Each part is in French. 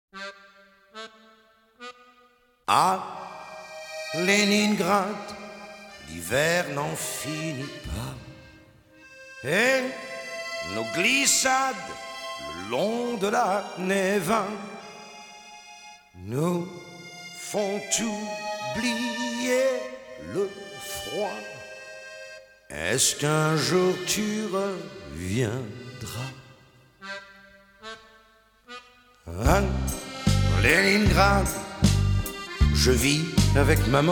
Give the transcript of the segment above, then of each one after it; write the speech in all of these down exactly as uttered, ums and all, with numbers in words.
À Leningrad, l'hiver n'en finit pas. Et nos glissades le long de la Néva nous font oublier le froid. Est-ce qu'un jour tu reviendras à Leningrad? Je vis avec maman.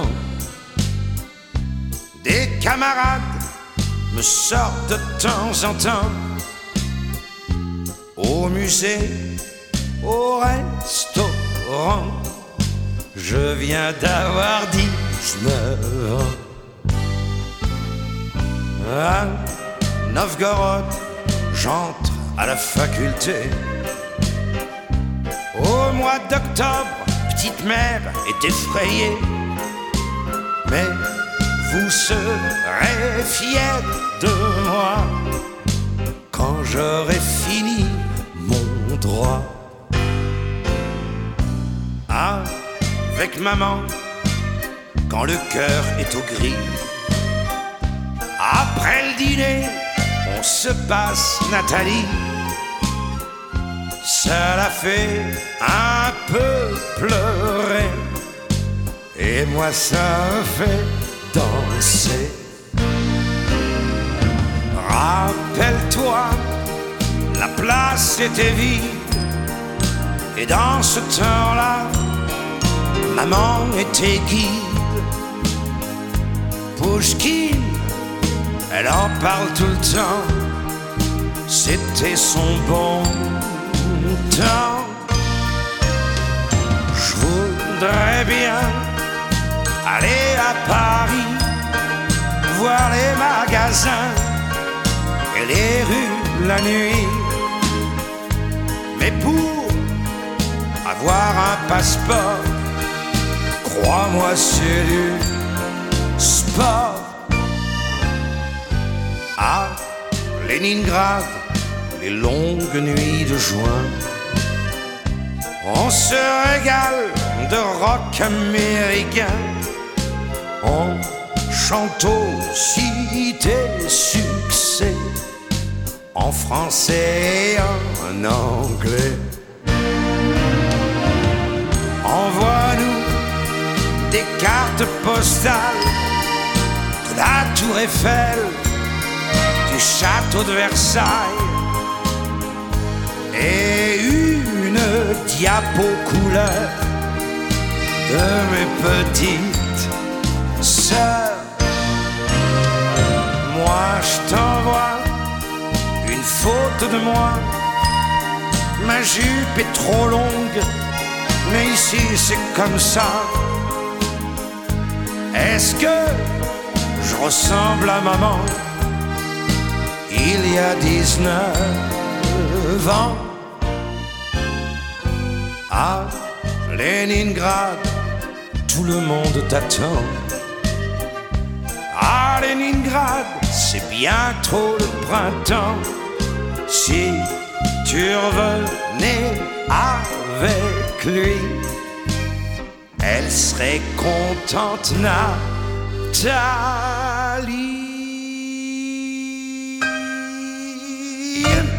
Des camarades me sortent de temps en temps au musée, au restaurant. Je viens d'avoir dix-neuf ans. À Novgorod, j'entre à la faculté. Au mois d'octobre, petite mère est effrayée. Mais vous serez fiers de moi quand j'aurai fini mon droit. Avec maman, quand le cœur est au gris, après le dîner, on se passe Nathalie. Ça l'a fait un peu pleurer, et moi ça me fait danser. Rappelle-toi, la place était vide, et dans ce temps-là, maman était guide. Pouchkine, elle en parle tout le temps, c'était son bon temps. Je voudrais bien aller à Paris, voir les magasins et les rues la nuit. Mais pour avoir un passeport, crois-moi, c'est du sport. À Leningrad, les longues nuits de juin, on se régale de rock américain. On chante aussi des succès en français et en anglais. Envoie-nous des cartes postales de la Tour Eiffel, du château de Versailles, et une diapo couleur de mes petites sœurs. Moi je t'envoie une photo de moi. Ma jupe est trop longue, mais ici c'est comme ça. Est-ce que je ressemble à maman il y a dix-neuf ans? À Leningrad, tout le monde t'attend. À Leningrad, c'est bientôt le printemps. Si tu revenais avec lui, elle serait contente, Nathalie.